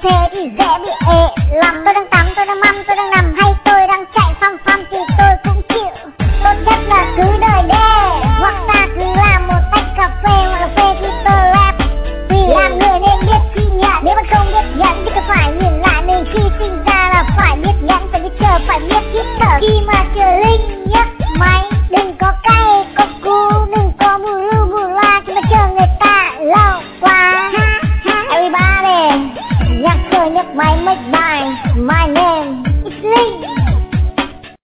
thế thì dễ bị ệ lắm. Tôi đang tắm, tôi đang măm, tôi đang nằm hay tôi đang chạy phăm phăm thì tôi cũng chịu. Tốt nhất là cứ đợi đê, hoặc ta cứ làm một tách cà phê hoặc cà phê khi tôi rap. Vì làm người nên biết khi nhận, nếu mà không biết nhận thì cứ phải nhìn lại mình khi sinh ra là phải biết nhẫn, phải biết chờ, phải biết hít thở khi mà chờ linh nhắc.